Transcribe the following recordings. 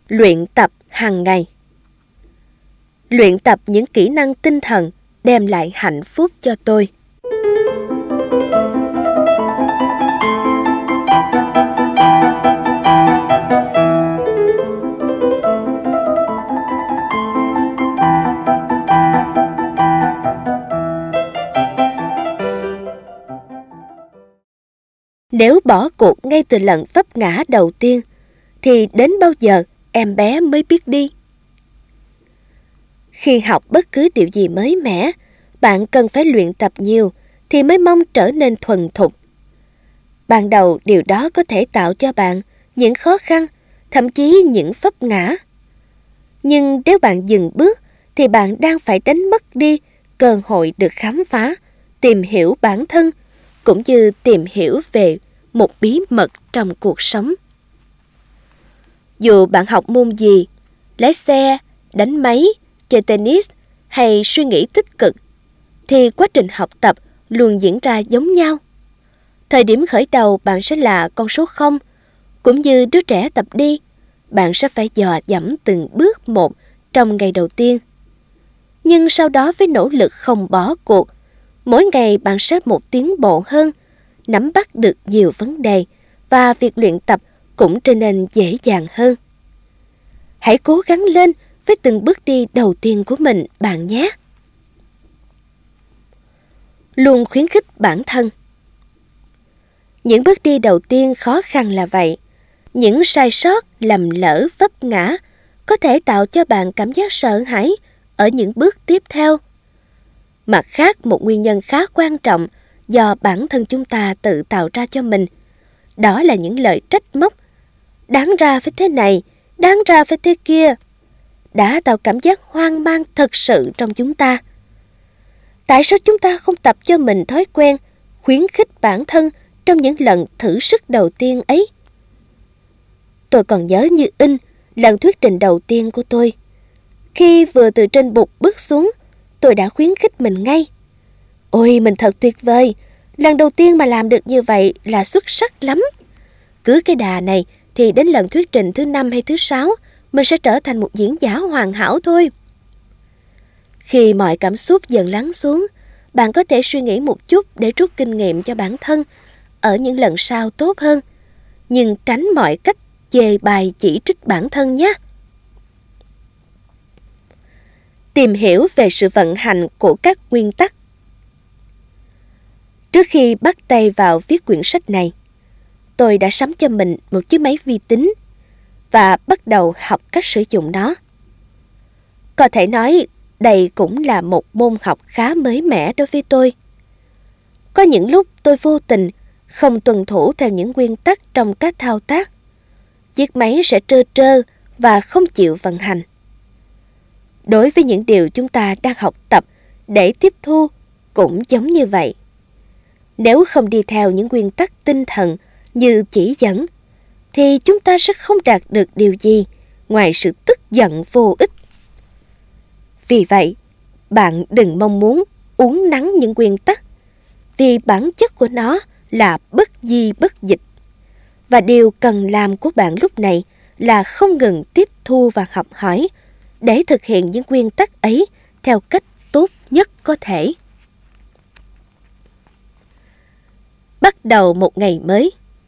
Luyện tập hàng ngày. Luyện tập những kỹ năng tinh thần đem lại hạnh phúc cho tôi. Nếu bỏ cuộc ngay từ lần vấp ngã đầu tiên, thì đến bao giờ em bé mới biết đi? Khi học bất cứ điều gì mới mẻ, bạn cần phải luyện tập nhiều thì mới mong trở nên thuần thục. Ban đầu điều đó có thể tạo cho bạn những khó khăn, thậm chí những vấp ngã. Nhưng nếu bạn dừng bước thì bạn đang phải đánh mất đi cơ hội được khám phá, tìm hiểu bản thân, cũng như tìm hiểu về một bí mật trong cuộc sống. Dù bạn học môn gì, lái xe, đánh máy, chơi tennis hay suy nghĩ tích cực, thì quá trình học tập luôn diễn ra giống nhau. Thời điểm khởi đầu bạn sẽ là con số 0, cũng như đứa trẻ tập đi, bạn sẽ phải dò dẫm từng bước một trong ngày đầu tiên. Nhưng sau đó với nỗ lực không bỏ cuộc, mỗi ngày bạn sẽ một tiến bộ hơn, nắm bắt được nhiều vấn đề và việc luyện tập cũng trở nên dễ dàng hơn. Hãy cố gắng lên với từng bước đi đầu tiên của mình bạn nhé. Luôn khuyến khích bản thân. Những bước đi đầu tiên khó khăn là vậy. Những sai sót, lầm lỡ, vấp ngã có thể tạo cho bạn cảm giác sợ hãi ở những bước tiếp theo. Mặt khác, một nguyên nhân khá quan trọng do bản thân chúng ta tự tạo ra cho mình, đó là những lời trách móc. Đáng ra phải thế này, đáng ra phải thế kia, đã tạo cảm giác hoang mang thật sự trong chúng ta. Tại sao chúng ta không tập cho mình thói quen khuyến khích bản thân trong những lần thử sức đầu tiên ấy? Tôi còn nhớ như in lần thuyết trình đầu tiên của tôi. Khi vừa từ trên bục bước xuống, tôi đã khuyến khích mình ngay. Ôi, mình thật tuyệt vời, lần đầu tiên mà làm được như vậy là xuất sắc lắm. Cứ cái đà này thì đến lần thuyết trình thứ 5 hay thứ 6, mình sẽ trở thành một diễn giả hoàn hảo thôi. Khi mọi cảm xúc dần lắng xuống, bạn có thể suy nghĩ một chút để rút kinh nghiệm cho bản thân ở những lần sau tốt hơn, nhưng tránh mọi cách chê bai chỉ trích bản thân nhé. Tìm hiểu về sự vận hành của các nguyên tắc. Trước khi bắt tay vào viết quyển sách này, tôi đã sắm cho mình một chiếc máy vi tính và bắt đầu học cách sử dụng nó. Có thể nói đây cũng là một môn học khá mới mẻ đối với tôi. Có những lúc tôi vô tình không tuân thủ theo những nguyên tắc trong các thao tác. Chiếc máy sẽ trơ trơ và không chịu vận hành. Đối với những điều chúng ta đang học tập để tiếp thu cũng giống như vậy. Nếu không đi theo những nguyên tắc tinh thần như chỉ dẫn, thì chúng ta sẽ không đạt được điều gì ngoài sự tức giận vô ích. Vì vậy, bạn đừng mong muốn uốn nắn những nguyên tắc, vì bản chất của nó là bất di bất dịch. Và điều cần làm của bạn lúc này là không ngừng tiếp thu và học hỏi để thực hiện những nguyên tắc ấy theo cách tốt nhất có thể. Bắt đầu một ngày mới.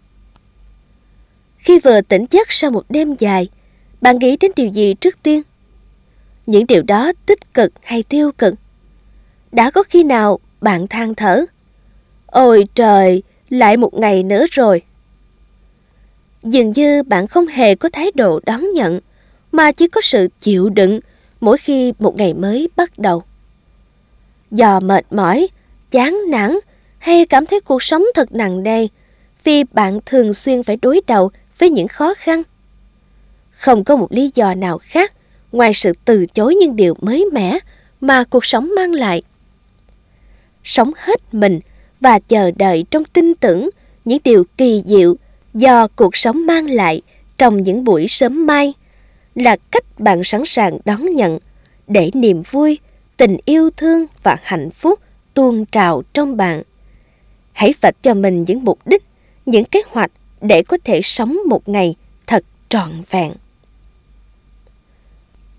Khi vừa tỉnh giấc sau một đêm dài, bạn nghĩ đến điều gì trước tiên? Những điều đó tích cực hay tiêu cực? Đã có khi nào bạn than thở, ôi trời, lại một ngày nữa rồi? Dường như bạn không hề có thái độ đón nhận, mà chỉ có sự chịu đựng mỗi khi một ngày mới bắt đầu. Do mệt mỏi, chán nản hay cảm thấy cuộc sống thật nặng nề vì bạn thường xuyên phải đối đầu với những khó khăn. Không có một lý do nào khác ngoài sự từ chối những điều mới mẻ mà cuộc sống mang lại. Sống hết mình và chờ đợi trong tin tưởng những điều kỳ diệu do cuộc sống mang lại trong những buổi sớm mai là cách bạn sẵn sàng đón nhận để niềm vui, tình yêu thương và hạnh phúc tuôn trào trong bạn. Hãy vạch cho mình những mục đích, những kế hoạch để có thể sống một ngày thật trọn vẹn.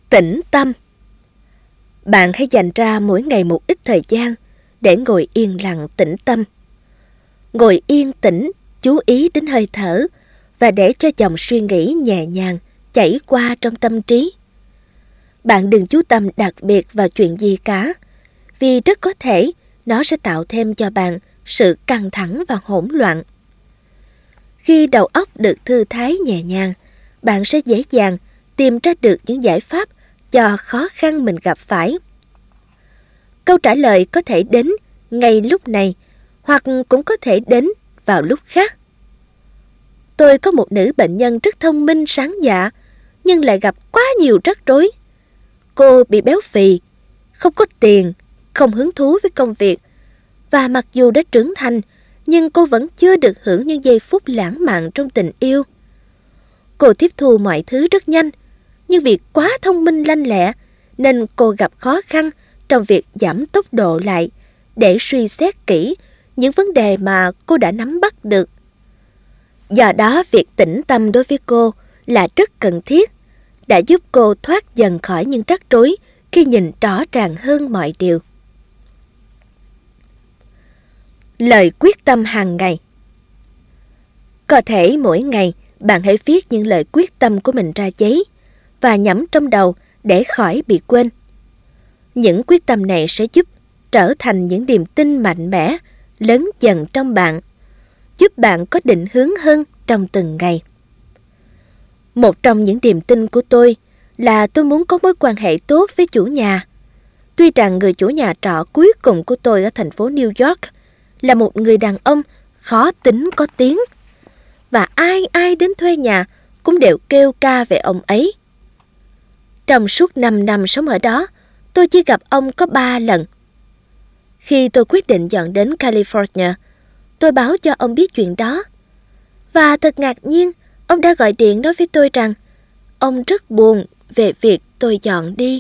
Tĩnh tâm. Bạn hãy dành ra mỗi ngày một ít thời gian để ngồi yên lặng tĩnh tâm. Ngồi yên tĩnh, chú ý đến hơi thở và để cho dòng suy nghĩ nhẹ nhàng chảy qua trong tâm trí. Bạn đừng chú tâm đặc biệt vào chuyện gì cả, vì rất có thể nó sẽ tạo thêm cho bạn sự căng thẳng và hỗn loạn. Khi đầu óc được thư thái nhẹ nhàng, bạn sẽ dễ dàng tìm ra được những giải pháp cho khó khăn mình gặp phải. Câu trả lời có thể đến ngay lúc này, hoặc cũng có thể đến vào lúc khác. Tôi có một nữ bệnh nhân rất thông minh sáng dạ, nhưng lại gặp quá nhiều rắc rối. Cô bị béo phì, không có tiền, không hứng thú với công việc, và mặc dù đã trưởng thành, nhưng cô vẫn chưa được hưởng những giây phút lãng mạn trong tình yêu. Cô tiếp thu mọi thứ rất nhanh, nhưng vì quá thông minh lanh lẹ, nên cô gặp khó khăn trong việc giảm tốc độ lại để suy xét kỹ những vấn đề mà cô đã nắm bắt được. Do đó, việc tĩnh tâm đối với cô là rất cần thiết, đã giúp cô thoát dần khỏi những rắc rối khi nhìn rõ ràng hơn mọi điều. Lời quyết tâm hàng ngày. Có thể mỗi ngày bạn hãy viết những lời quyết tâm của mình ra giấy và nhẩm trong đầu để khỏi bị quên. Những quyết tâm này sẽ giúp trở thành những niềm tin mạnh mẽ, lớn dần trong bạn, giúp bạn có định hướng hơn trong từng ngày. Một trong những niềm tin của tôi là tôi muốn có mối quan hệ tốt với chủ nhà. Tuy rằng người chủ nhà trọ cuối cùng của tôi ở thành phố New York là một người đàn ông khó tính có tiếng, và ai đến thuê nhà cũng đều kêu ca về ông ấy. Trong suốt 5 năm sống ở đó, tôi chỉ gặp ông có 3 lần. Khi tôi quyết định dọn đến California, tôi báo cho ông biết chuyện đó. Và thật ngạc nhiên, ông đã gọi điện nói với tôi rằng ông rất buồn về việc tôi dọn đi.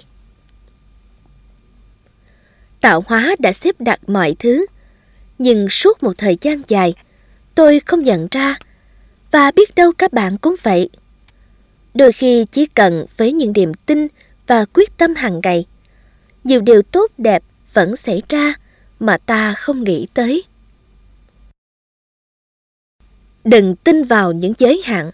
Tạo hóa đã xếp đặt mọi thứ, nhưng suốt một thời gian dài, tôi không nhận ra, và biết đâu các bạn cũng vậy. Đôi khi chỉ cần với những niềm tin và quyết tâm hàng ngày, nhiều điều tốt đẹp vẫn xảy ra mà ta không nghĩ tới. Đừng tin vào những giới hạn.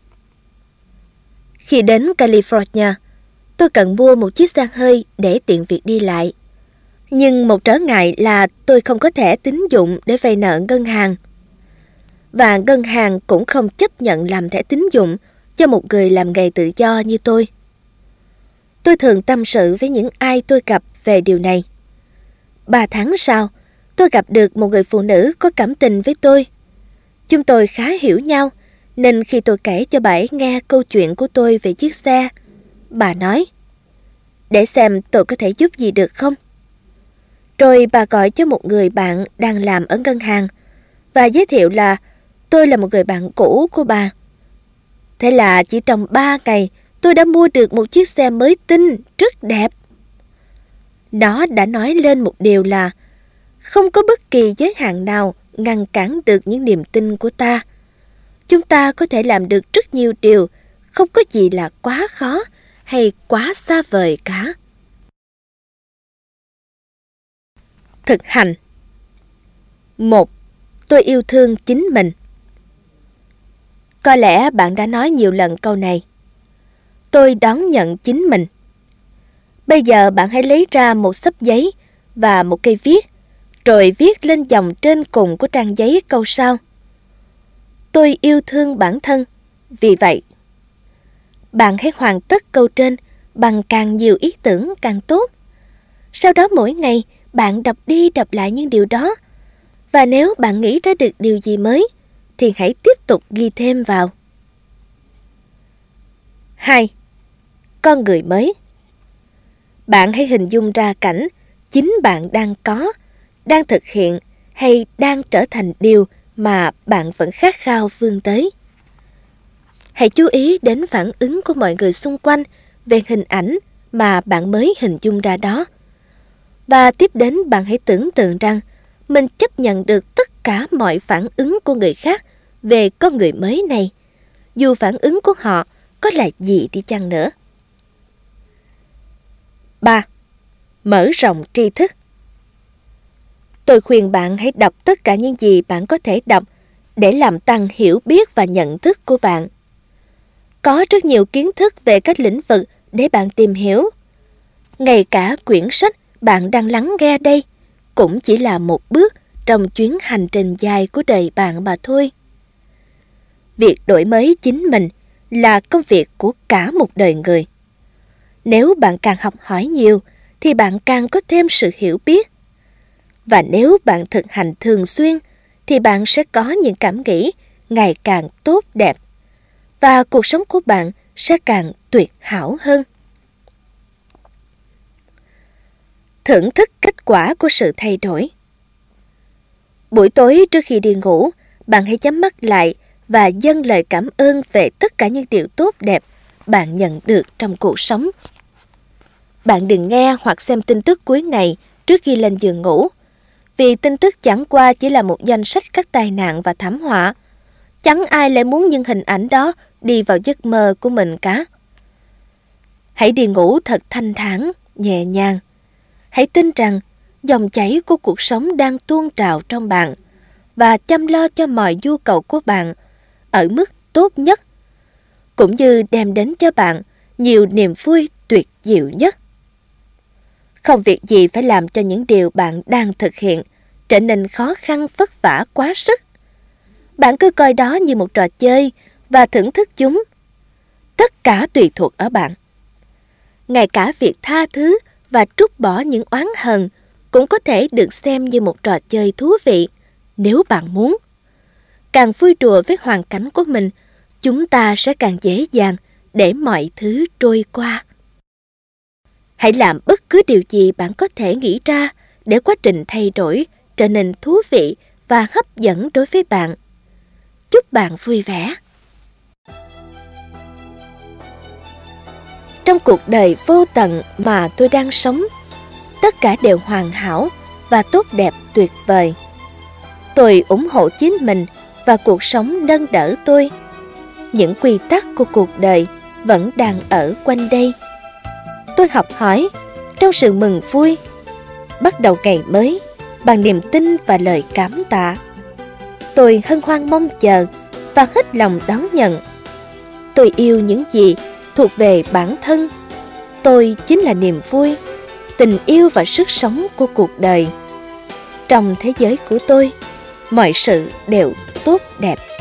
Khi đến California, tôi cần mua một chiếc xe hơi để tiện việc đi lại. Nhưng một trở ngại là tôi không có thẻ tín dụng để vay nợ ngân hàng. Và ngân hàng cũng không chấp nhận làm thẻ tín dụng cho một người làm nghề tự do như tôi. Tôi thường tâm sự với những ai tôi gặp về điều này. 3 tháng sau, tôi gặp được một người phụ nữ có cảm tình với tôi. Chúng tôi khá hiểu nhau, nên khi tôi kể cho bà ấy nghe câu chuyện của tôi về chiếc xe, bà nói, để xem tôi có thể giúp gì được không. Rồi bà gọi cho một người bạn đang làm ở ngân hàng và giới thiệu là tôi là một người bạn cũ của bà. Thế là chỉ trong 3 ngày, tôi đã mua được một chiếc xe mới tinh, rất đẹp. Nó đã nói lên một điều là không có bất kỳ giới hạn nào ngăn cản được những niềm tin của ta. Chúng ta có thể làm được rất nhiều điều, không có gì là quá khó hay quá xa vời cả. Thực hành. 1. Tôi yêu thương chính mình. Có lẽ bạn đã nói nhiều lần câu này. Tôi đón nhận chính mình. Bây giờ bạn hãy lấy ra một xấp giấy và một cây viết, rồi viết lên dòng trên cùng của trang giấy câu sau. Tôi yêu thương bản thân, vì vậy. Bạn hãy hoàn tất câu trên bằng càng nhiều ý tưởng càng tốt. Sau đó mỗi ngày bạn đọc đi đọc lại những điều đó. Và nếu bạn nghĩ ra được điều gì mới, thì hãy tiếp tục ghi thêm vào. 2. Con người mới. Bạn hãy hình dung ra cảnh chính bạn đang có, đang thực hiện hay đang trở thành điều mà bạn vẫn khát khao vươn tới. Hãy chú ý đến phản ứng của mọi người xung quanh về hình ảnh mà bạn mới hình dung ra đó. Và tiếp đến bạn hãy tưởng tượng rằng mình chấp nhận được tất cả mọi phản ứng của người khác về con người mới này, dù phản ứng của họ có là gì đi chăng nữa. 3. Mở rộng tri thức. Tôi khuyên bạn hãy đọc tất cả những gì bạn có thể đọc để làm tăng hiểu biết và nhận thức của bạn. Có rất nhiều kiến thức về các lĩnh vực để bạn tìm hiểu. Ngay cả quyển sách bạn đang lắng nghe đây cũng chỉ là một bước trong chuyến hành trình dài của đời bạn mà thôi. Việc đổi mới chính mình là công việc của cả một đời người. Nếu bạn càng học hỏi nhiều thì bạn càng có thêm sự hiểu biết. Và nếu bạn thực hành thường xuyên thì bạn sẽ có những cảm nghĩ ngày càng tốt đẹp và cuộc sống của bạn sẽ càng tuyệt hảo hơn. Thưởng thức kết quả của sự thay đổi. Buổi tối trước khi đi ngủ, bạn hãy nhắm mắt lại và dâng lời cảm ơn về tất cả những điều tốt đẹp bạn nhận được trong cuộc sống. Bạn đừng nghe hoặc xem tin tức cuối ngày trước khi lên giường ngủ, vì tin tức chẳng qua chỉ là một danh sách các tai nạn và thảm họa. Chẳng ai lại muốn những hình ảnh đó đi vào giấc mơ của mình cả. Hãy đi ngủ thật thanh thản, nhẹ nhàng. Hãy tin rằng dòng chảy của cuộc sống đang tuôn trào trong bạn và chăm lo cho mọi nhu cầu của bạn ở mức tốt nhất, cũng như đem đến cho bạn nhiều niềm vui tuyệt diệu nhất. Không việc gì phải làm cho những điều bạn đang thực hiện trở nên khó khăn vất vả quá sức. Bạn cứ coi đó như một trò chơi và thưởng thức chúng. Tất cả tùy thuộc ở bạn. Ngay cả việc tha thứ và trút bỏ những oán hờn cũng có thể được xem như một trò chơi thú vị nếu bạn muốn. Càng vui đùa với hoàn cảnh của mình, chúng ta sẽ càng dễ dàng để mọi thứ trôi qua. Hãy làm bất cứ điều gì bạn có thể nghĩ ra để quá trình thay đổi trở nên thú vị và hấp dẫn đối với bạn. Chúc bạn vui vẻ. Trong cuộc đời vô tận mà tôi đang sống, tất cả đều hoàn hảo và tốt đẹp tuyệt vời. Tôi ủng hộ chính mình và cuộc sống nâng đỡ tôi. Những quy tắc của cuộc đời vẫn đang ở quanh đây. Tôi học hỏi trong sự mừng vui, bắt đầu ngày mới bằng niềm tin và lời cảm tạ. Tôi hân hoan mong chờ và hết lòng đón nhận. Tôi yêu những gì thuộc về bản thân. Tôi chính là niềm vui, tình yêu và sức sống của cuộc đời. Trong thế giới của tôi, mọi sự đều tốt đẹp.